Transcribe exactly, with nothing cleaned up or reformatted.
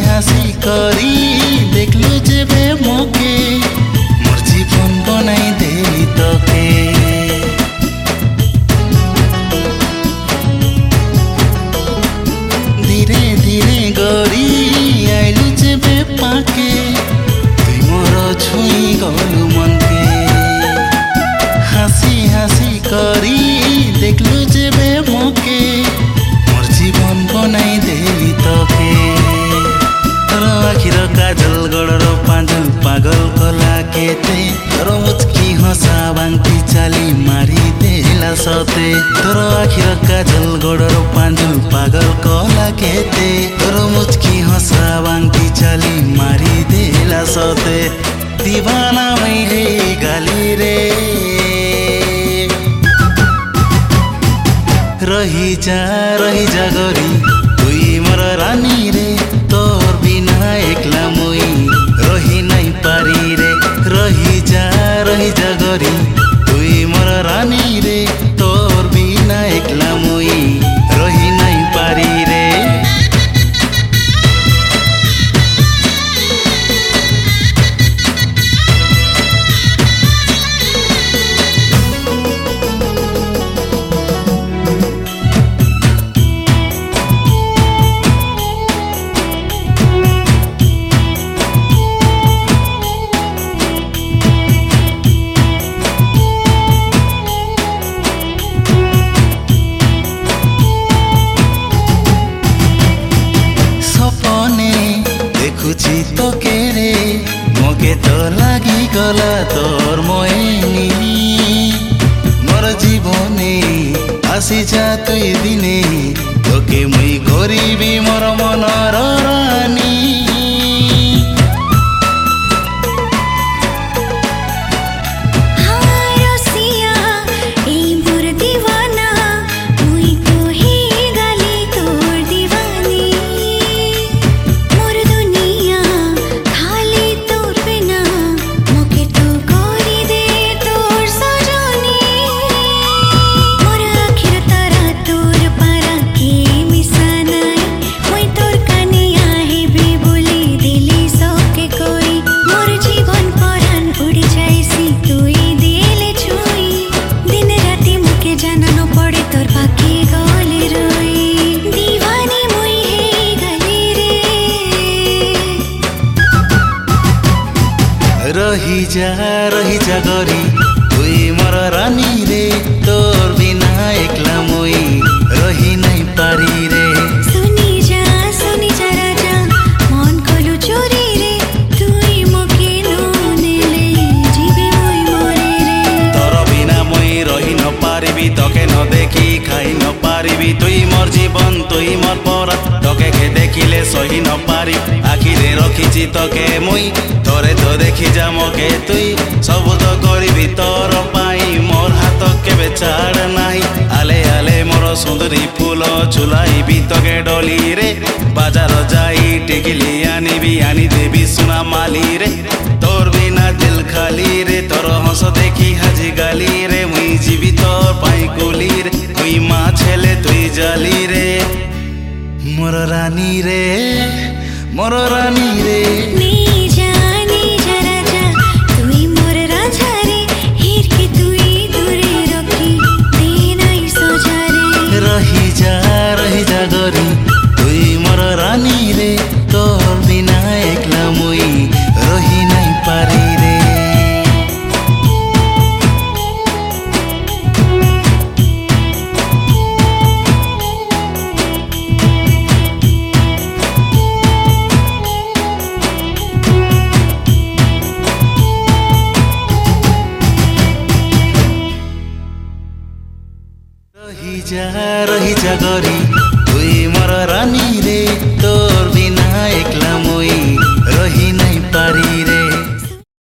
হাসি করি দেখলু যেবে মোকে মোর জীবন বনাই দেলি তোকে ধীরে ধীরে গড়ি আইলু যেবে পাকে তুই মোর ছুঁই গলু মনকে হাসি হাসি করি দেখলু যেবে মোকে মোর জীবন বনাই দেলি তোকে তোর আখির কাজল গড়র পাঁজল পাগল কলা কেতে তোর মুচকি হসা বাঙ্কি চালি মারি দেলা সতে তোর আখির কাজল গড়র পাঁজল পাগল কলা কেতে তোর মুচকি হসা বাঙ্কি চালি মারি দেলা সতে दीवाना मैं है गाली रे रही जा रही जा गोरी तुई मोर रानी रे तोर बिना एकला मुई रही नहीं पारी रे रही जा रही जा गोरी तुई मोर रानी रे तोर बिना एकला मुई रही नहीं पारी रे দেখুছি তোকে রে মোকে তো লাগি গলা তোর ময়নি মোর জীবনে আসি যা তুই দিনে তোকে মুই করিবি মোর মনর রানী रही जा रही जा गोरी तुई मोर रानी रे तोर बिना एकला मुई रही नहीं पारी रे सुनी जा सुनी जा राजा मन कलु चोरी रे तुई मोके नेले जीवे मुई मोरे रे तोर बिना मुई रही न पारिबी तोके न देखी खाई न पारिबी तुई मोर जीवन तुई मोर परात तोके के देखिले सही न पारी आखिरे रखिची तोके मुई तोरे तो देखी जा मोके तुई सब तो करिबी तोर पाई मोर हाथ केबे छाड़ नाही आले आले मोर सुंदरी फूल झुलाइबी तोके डोली रे बाजार जाई टिकली आनिबी आनी देबी सुना माली रे तोर बिना दिल खाली रे तोर हंस देखी हाजी गाली रे मुई जीवी तोर पाई कुली रे मुई माँ छेले तुई जाली रे मोर रानी रे मोर रानी रे रही जा रही जा गोरी तुई मोर रानी रे तोर बिना एकला मुई रही नहीं पारी रे रही जा रही जा गोरी तुई मोर रानी रे तोर बिना एकला मुई रही नहीं पारी